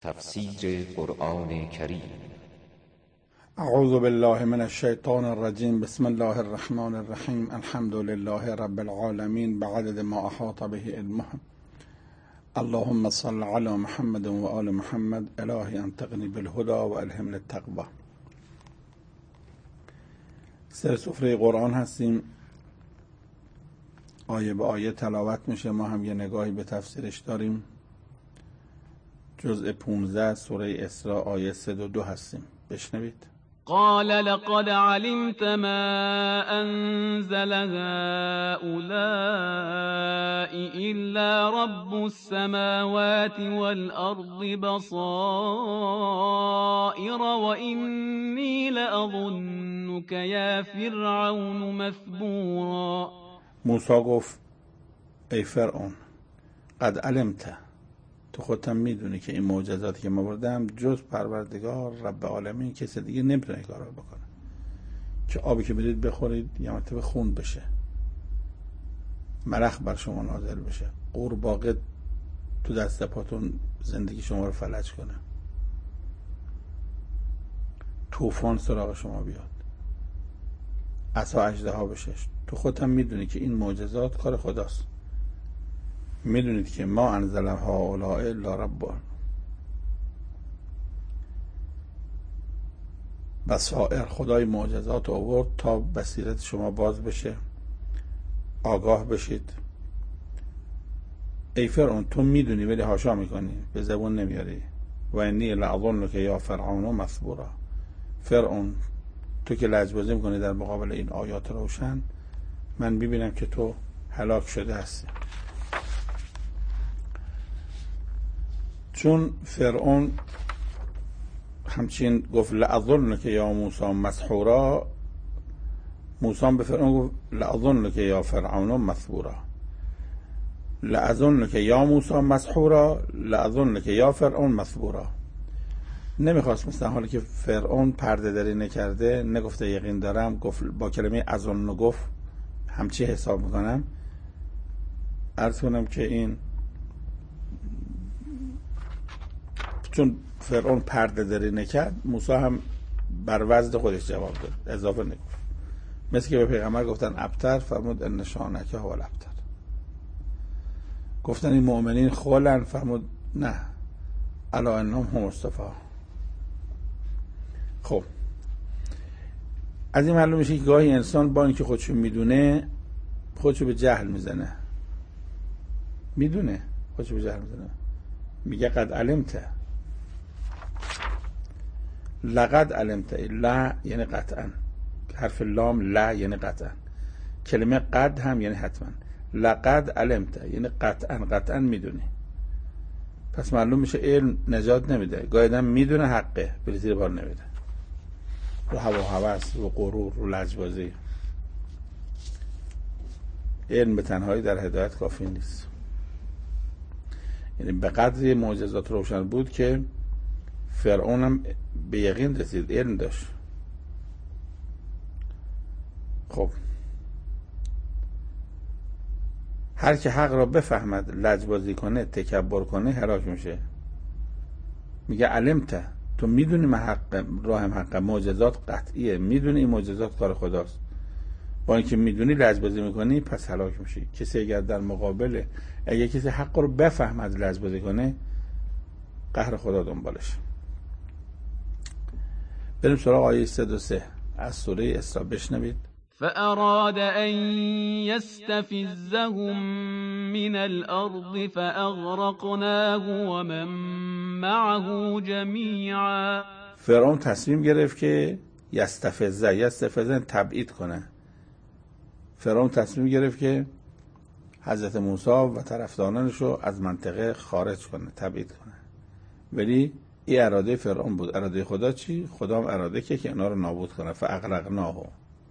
تفسیر قرآن کریم. اعوذ بالله من الشیطان الرجیم. بسم الله الرحمن الرحیم. الحمد لله رب العالمین بعدد ما احاط به علمه. اللهم صل علی محمد و آل محمد. الهی انطقنی بالهدى و الهمنی التقوی. سر سفره قرآن هستیم، آیه به آیه تلاوت میشه، ما هم یه نگاهی به تفسیرش داریم. جزء 15 سوره اسراء آیه 102 هستیم. بشنوید. قال لقد علمت ما أنزل هؤلاء إلا رب السماوات والأرض بصائر وإني لأظنك يا فرعون مثبورا. موسی گفت ای فرعون، قد علمت، تو خودت میدونی که این معجزاتی که ما بردم جز پروردگار رب العالمین کسی دیگه نمیتونه کارا بکنه. که آبی که برید بخورید یا مرتبه خون بشه، ملخ بر شما نازل بشه، قورباغه تو دست پاتون زندگی شما رو فلج کنه، طوفان سراغ شما بیاد، عصا اژدها بشه. تو خودت میدونی که این معجزات کار خداست. میدونید که ما انزل هؤلاء الا رب بصائر، خدای معجزات آورد تا بصیرت شما باز بشه، آگاه بشید. ای فرعون، تو میدونی ولی حاشا میکنی، به زبون نمیاری. و انی لأظنک یا فرعون مثبورا. فرعون، تو که لجبازی میکنی در مقابل این آیات روشن، من میبینم که تو هلاک شده هستی. چون فرعون همچین گفت لأظنک یا موسی مسحورا، موسی به فرعون گفت لأظنک یا فرعون مثبورا. لأظنک یا موسی مسحورا، لأظنک یا فرعون مثبورا. نمیخواست مثل حالی که فرعون پرده داری نکرده، نگفته یقین دارم، گفت با کلمه اظن گفت همچی حساب میکنم. عرض کنم که این چون فرعون پرده داری نکرد، موسی هم بر وزن خودش جواب داد، اضافه نگفت. مثل که به پیغمبر گفتن ابتر، فرمود ان شانک هو الابتر. گفتن این مؤمنین خولن، فرمود نه الا انهم هم مصطفی. خب از این معلوم میشه که گاهی انسان با اینکه خودشو میدونه خودشو به جهل میزنه. میدونه خودشو به جهل میزنه. میگه قد علمت، لقد علمت. لا یعنی قطعا، حرف لام لا یعنی قطعا. کلمه قد هم یعنی حتما. لقد علمت یعنی قطعا میدونی. پس معلوم میشه علم نجات نمیده. گاهی آدم میدونه حقه ولی زیر بار نمیده، رو هوا و هوس، رو غرور، رو لجبازی. علم به تنهایی در هدایت کافی نیست. یعنی به قدری معجزات روشن بود که فرعون هم به یقین رسید، علم داشت. خب هر که حق را بفهمد لجبازی کنه، تکبر کنه، هلاک میشه. میگه علمت، تو میدونی من حق، راهم حق، معجزات قطعیه، میدونی این معجزات کار خداست، با اینکه میدونی لجبازی میکنی، پس هلاک میشی. کسی اگر در مقابل، اگر کسی حق رو بفهمد لجبازی کنه، قهر خدا دنبالش. بریم سراغ آیه 103 از سوره اسراء. بشنوید. فأراد أن يستفزهم من الأرض فأغرقناه ومن معه جميعا. فرعون تصمیم گرفت که یستفزه تبعید کنه. فرعون تصمیم گرفت که حضرت موسی و طرفدارانش رو از منطقه خارج کنه، تبعید کنه. ولی این اراده فرعون بود. اراده خدا چی؟ خدا هم اراده که اینا رو نابود کنه. فاغرقناه،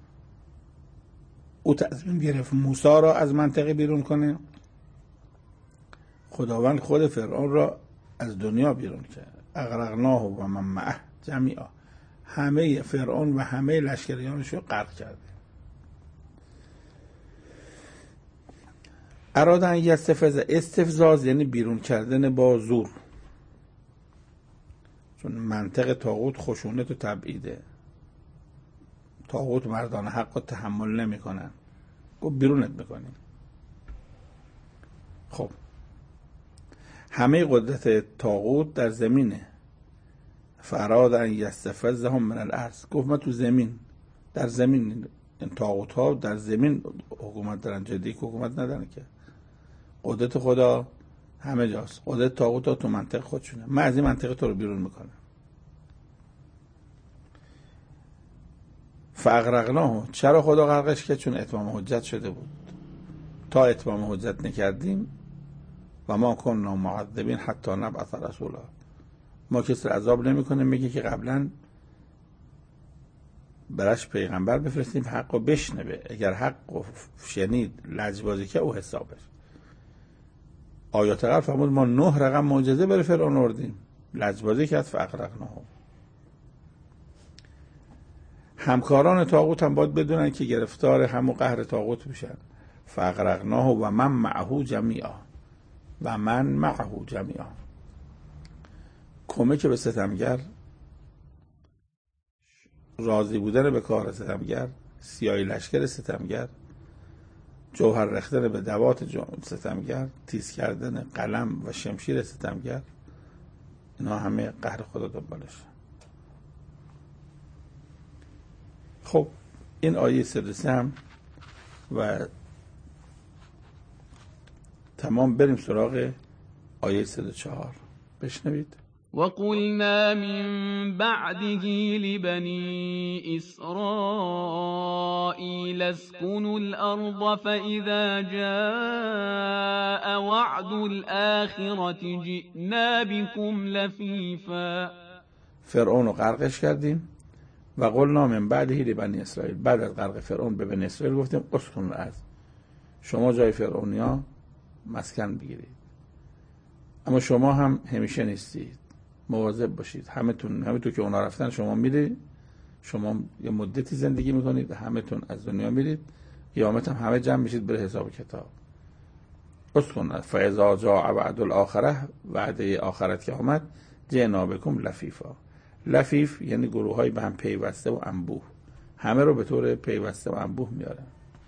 او تصمیم گرفت موسی را از منطقه بیرون کنه. خداوند خود فرعون را از دنیا بیرون کرد. اغرقناه و من معه جمیعا، همه فرعون و همه لشکریانش رو غرق کرده. ارادن یستفزه، استفزاز یعنی بیرون کردن با زور. چون منطق طاغوت خشونت و تبعیده. طاغوت مردان حق رو تحمل نمی کنن، گفت بیرونت میکنیم. خب همه قدرت طاغوت در زمینه. فراد ان یستفزهم من الارض، گفت ما تو زمین، در زمین، این طاغوت ها در زمین حکومت دارن، جدی حکومت ندارن که. قدرت خدا همه جاست، قدرت طاغوت ها تو منطق خودشونه. من از این منطق تو رو بیرون میکنم. فاغرقناه، چرا خدا غرقش کرد؟ چون اتمام حجت شده بود. تا اتمام حجت نکردیم و ما کنا معذبین حتی نبعث رسولا، ما کسی عذاب نمیکنه میگه که قبلا براش پیغمبر بفرستیم حق رو بشنوه، اگر حق رو شنید لجبازی که او حسابش. آیات قبل فرمود ما 9 رقم معجزه برای فرعون آوردیم، لجبازی کرد فاغرقناه. همکاران طاغوت هم باید بدونن که گرفتار همون قهر طاغوت میشن. فاغرقناه و من معه جمیعا، و من معه جمیعا. کمک به ستمگر، راضی بودن به کار ستمگر، سیاهی لشکر ستمگر، جوهر رختن به دوات ستمگر، تیز کردن قلم و شمشیر ستمگر، اینا همه قهر خدا دنبالش. خب این آیه 33 هم و تمام. بریم سراغ آیه 34 بشنوید. وقلنا من بعده لبني إسرائيل اسكنوا الأرض فإذا جاء وعد الآخرة جئنا بكم لفيفا. فرعون رو غرقش کردیم و قلنا من بعده لبنی اسرائیل، بعد از غرق فرعون به بنی اسرائیل گفتیم اسکن الارض، شما جای فرعونیا مسکن بگیرید، اما شما هم همیشه نیستید، مواظب باشید. همه تو که اونا رفتن شما میرید، شما یه مدتی زندگی میکنید، همه تون از دنیا میرید، قیامت هم همه جمع میشید بره حساب کتاب. اسکن فاذا جاء وعد الاخره، وعده آخرت که آمد، جئنا بکم لفیفا. لفیف یعنی گروه های به هم پیوسته و انبوه، همه رو به طور پیوسته و انبوه میاره.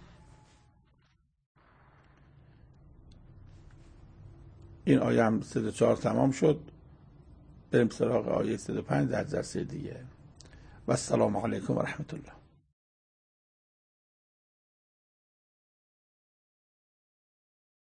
این آیه هم 34 تمام شد. بریم سراغ آیه 35 در جلسه دیگه. و السلام علیکم و رحمت الله.